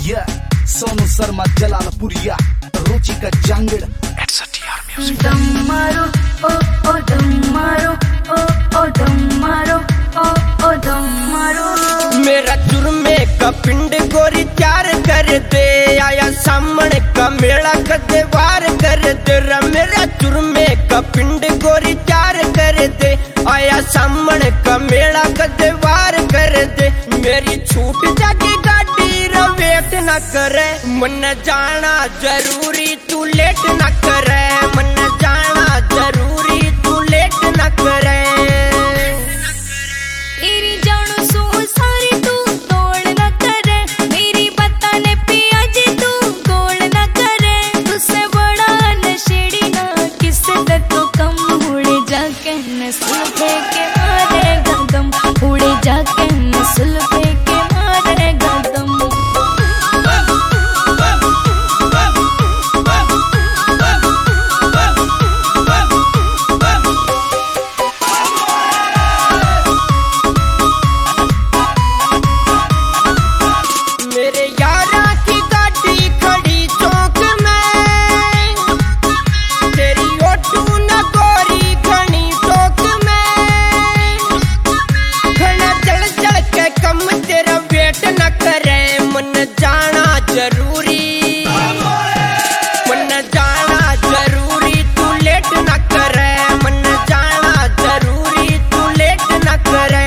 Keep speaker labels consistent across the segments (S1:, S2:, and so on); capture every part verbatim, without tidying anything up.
S1: Yeah, Sonu Sharma जलालपुरिया रुचि का जंगड़
S2: दम मारो ओ ओ दम मारो ओ ओ दम मारो ओ ओ दम मारो।
S3: मेरा जुर्मे का पिंड गोरी चार कर दे, आया सामने का मेला कदे वार कर दे। मेरा जुर्मे का पिंड गोरी चार कर दे, आया सामने का मेला कदे वार कर दे। मेरी छूट जाके गाड़ी वेट न करे, मन जाना जरूरी तू लेट न करे। मन जाना जरूरी तू लेट न करे।
S2: तेरी जानो सो सारी तू तोड़ न करे, मेरी बताने पिया जी तू गोल न करे। तुझसे बड़ा नशेड़ी ना किससे तो कम, उड़े जाके नस्ल फेंके मारेगा दम, उड़े जाके नस्ल फेंके मारेगा दम।
S3: मेरे यारा की गाड़ी खड़ी चौक में, तेरी ओटू न गोरी घनी टोक में। घना चल चल के कम तेरा वेट न करे, मन जाना जरूरी मन जाना जरूरी तू लेट न करे। मन जाना जरूरी तू लेट न करे।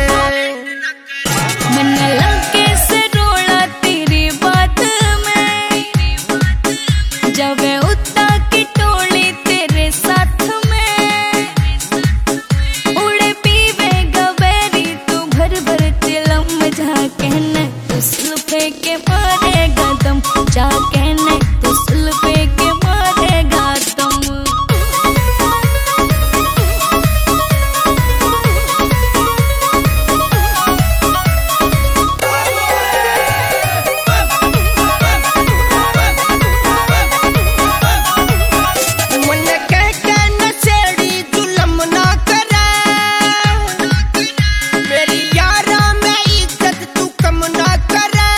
S2: मन लगे से रोला तेरी बात में, जब उतना की टोली तेरे साथ में। उड़े पीवे गबेरी तू भर भर चिलम, जा कहने तू सुल्फे के मारेगा दम, जा कहने तू सुल्फे के मारेगा दम।
S3: मन कह के नशेड़ी जुलम ना करे, मेरी यारा में इज्जत तू कम ना करे।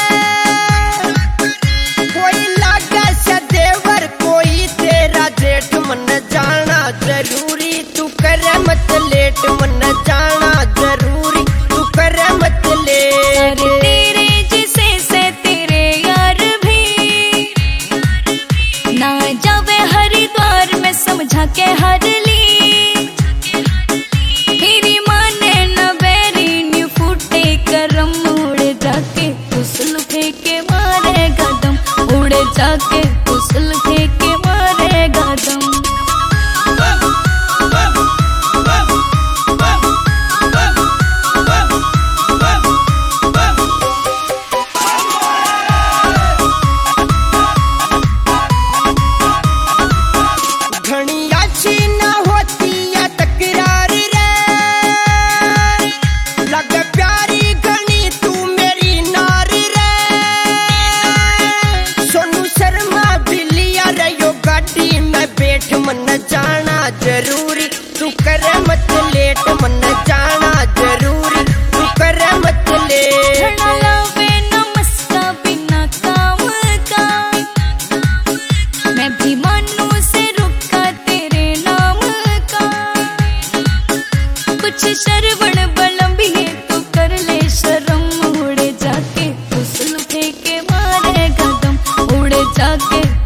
S3: कोई लागे से देवर कोई तेरा जेठ, मन जाना जरूरी तू करे मत लेट। मन जाना जरूरी तू करे मत लेट।
S2: अरे तेरे जिसे से तेरे यार भी ना जावे हरिद्वार में, समझा के हर ली। मेरी माने न बेरी न्यू फूटे करम, उड़े जाके तू सुल्फे के मारेगा दम, उड़े जाके तू सुल्फे के मारेगा दम।
S3: घनी अच्छी न होती या तकरार रे, लग प्यारी घनी तू मेरी नार रे। सोनू शर्मा बिलिया रहो गाड़ी में बैठ, मन जाना जरूरी तू करे मत लेट। मन जाना जरूरी तू करे मत लेट।
S2: घना लावे नमस्का बिना काम का, मैं भी मानू से रुका तेरे नाम का। कुछ शरवण बलम भी है तू कर ले शर्म, उड़े जाके तू सुल्फे के मारेगा दम, उड़े जाके